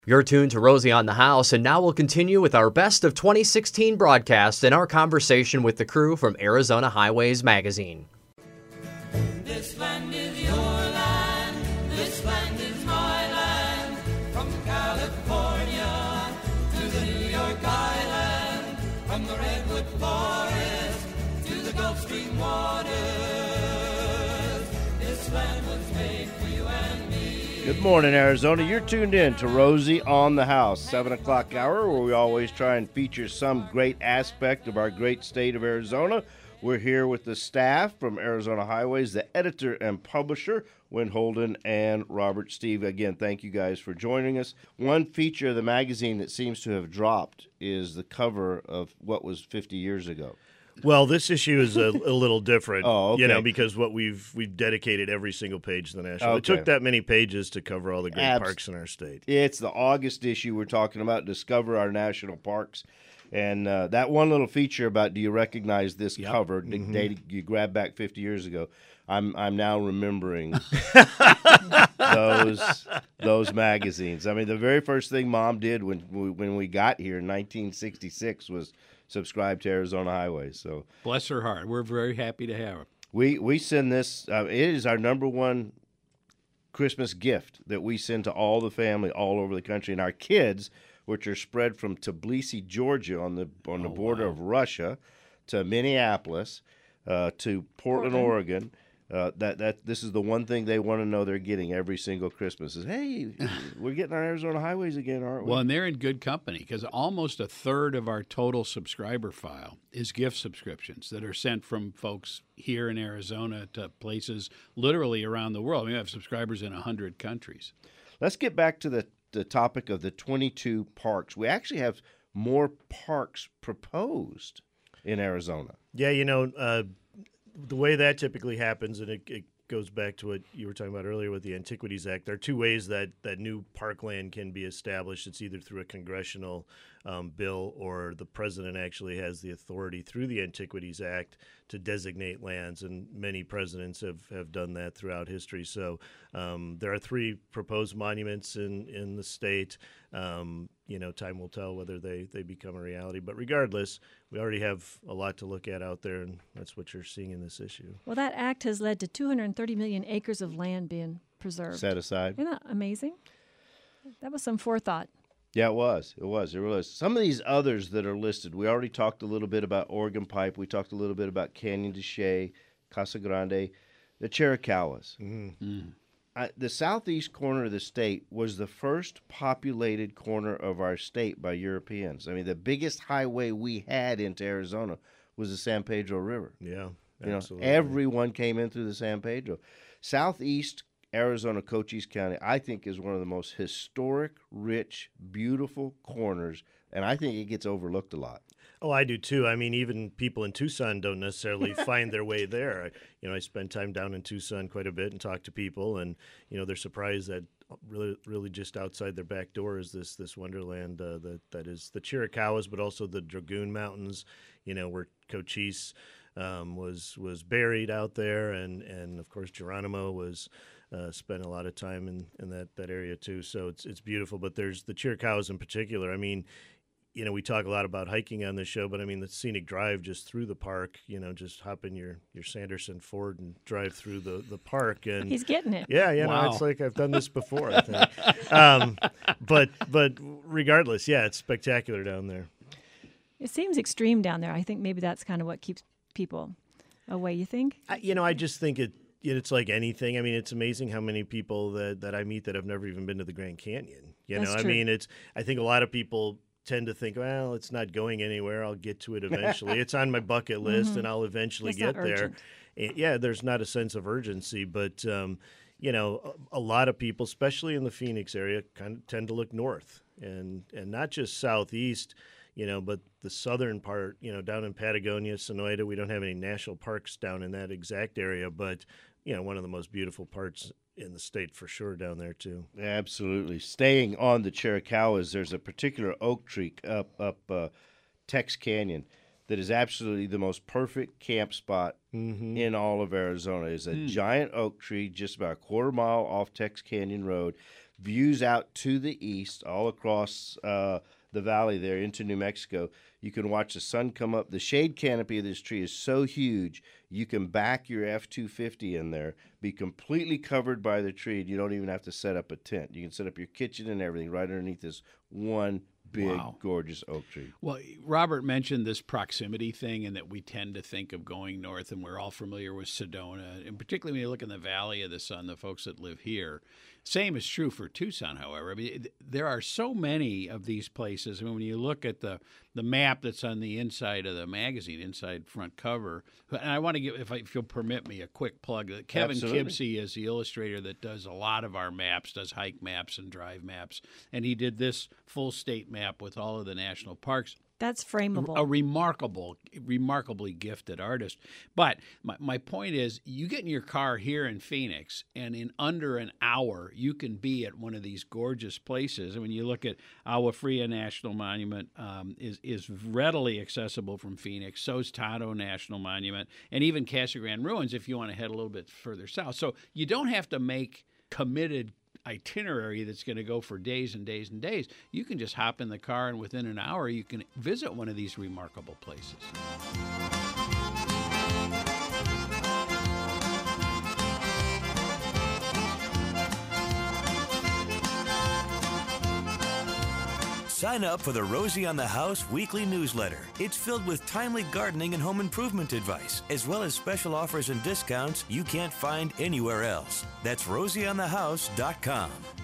You're tuned to Rosie on the House, and now we'll continue with our Best of 2016 broadcast and our conversation with the crew from Arizona Highways Magazine. This land is your land, this land is my land, from California to the New York Island, from the Redwood Forest to the Gulf Stream waters. This land was made for you and me. Good morning, Arizona. You're tuned in to Rosie on the House, 7 o'clock hour, where we always try and feature some great aspect of our great state of Arizona. We're here with the staff from Arizona Highways, the editor and publisher, Win Holden and Robert Steve. Again, thank you guys for joining us. One feature of the magazine that seems to have dropped is the cover of what was 50 years ago. Well, this issue is a little different, okay. because what we've dedicated every single page to the National. Okay. It took that many pages to cover all the great parks in our state. It's the August issue we're talking about, Discover Our National Parks. And that one little feature about do you recognize this cover, dated, you grabbed back 50 years ago, I'm now remembering those magazines. I mean, the very first thing Mom did when we got here in 1966 was subscribe to Arizona Highways. So bless her heart. We're very happy to have her. We send this. It is our number one Christmas gift that we send to all the family all over the country, and our kids, which are spread from Tbilisi, Georgia, on the border of Russia, to Minneapolis, to Portland, Oregon. This is the one thing they want to know they're getting every single Christmas is, hey, we're getting our Arizona Highways again, aren't we? Well, and they're in good company because almost a third of our total subscriber file is gift subscriptions that are sent from folks here in Arizona to places literally around the world. We have subscribers in 100 countries. Let's get back to the topic of the 22 parks. We actually have more parks proposed in Arizona. Yeah, the way that typically happens, and it goes back to what you were talking about earlier with the Antiquities Act, there are two ways that new parkland can be established. It's either through a congressional bill or the president actually has the authority through the Antiquities Act to designate lands, and many presidents have done that throughout history. So there are three proposed monuments in the state. Time will tell whether they become a reality. But regardless, we already have a lot to look at out there, and that's what you're seeing in this issue. Well, that act has led to 230 million acres of land being preserved. Set aside. Isn't that amazing? That was some forethought. Yeah, it was. It was. Some of these others that are listed, we already talked a little bit about Oregon Pipe. We talked a little bit about Canyon de Chelly, Casa Grande, the Chiricahuas. Mm-hmm. The southeast corner of the state was the first populated corner of our state by Europeans. I mean, the biggest highway we had into Arizona was the San Pedro River. Yeah, absolutely. Everyone came in through the San Pedro. Southeast Arizona, Cochise County, I think is one of the most historic, rich, beautiful corners, and I think it gets overlooked a lot. Oh, I do too. I mean, even people in Tucson don't necessarily find their way there. I spend time down in Tucson quite a bit and talk to people, and they're surprised that really just outside their back door is this wonderland that is the Chiricahuas, but also the Dragoon Mountains. Where Cochise was buried out there, and of course Geronimo was. Spent a lot of time in that area too, so it's beautiful. But there's the Chiricahuas in particular. I mean, we talk a lot about hiking on this show, but I mean the scenic drive just through the park. Just hop in your Sanderson Ford and drive through the park. And he's getting it. Yeah, wow. It's like I've done this before. I think. But regardless, yeah, it's spectacular down there. It seems extreme down there. I think maybe that's kind of what keeps people away. You think? I just think it's like anything. I mean, it's amazing how many people that I meet that have never even been to the Grand Canyon. That's I true. mean, I think a lot of people tend to think, well, it's not going anywhere. I'll get to it eventually. It's on my bucket list, and I'll eventually It's get not there. urgent. Yeah, there's not a sense of urgency, but a lot of people, especially in the Phoenix area, kind of tend to look north and not just southeast. But the southern part, down in Patagonia, Sonoita, we don't have any national parks down in that exact area, but one of the most beautiful parts in the state for sure down there too. Absolutely. Staying on the Chiricahuas, there's a particular oak tree up Tex Canyon that is absolutely the most perfect camp spot in all of Arizona. It's a giant oak tree just about a quarter mile off Tex Canyon Road. views out to the east, all across the valley there into New Mexico. You can watch the sun come up. The shade canopy of this tree is so huge, you can back your F-250 in there, be completely covered by the tree, and you don't even have to set up a tent. You can set up your kitchen and everything right underneath this one big, gorgeous oak tree. Well, Robert mentioned this proximity thing and that we tend to think of going north, and we're all familiar with Sedona, and particularly when you look in the Valley of the Sun, the folks that live here. Same is true for Tucson, however. I mean, there are so many of these places. I mean, when you look at the map that's on the inside of the magazine, inside front cover, and I want to give, if you'll permit me, a quick plug. Kevin Kibsey is the illustrator that does a lot of our maps, does hike maps and drive maps, and he did this full state map with all of the national parks. That's frameable. A remarkably gifted artist. But my point is, you get in your car here in Phoenix, and in under an hour, you can be at one of these gorgeous places. And when you look at Agua Fria National Monument, is readily accessible from Phoenix. So is Tonto National Monument, and even Casa Grande Ruins if you want to head a little bit further south. So you don't have to make committed itinerary that's going to go for days and days and days. You can just hop in the car, and within an hour you can visit one of these remarkable places. Sign up for the Rosie on the House weekly newsletter. It's filled with timely gardening and home improvement advice, as well as special offers and discounts you can't find anywhere else. That's rosieonthehouse.com.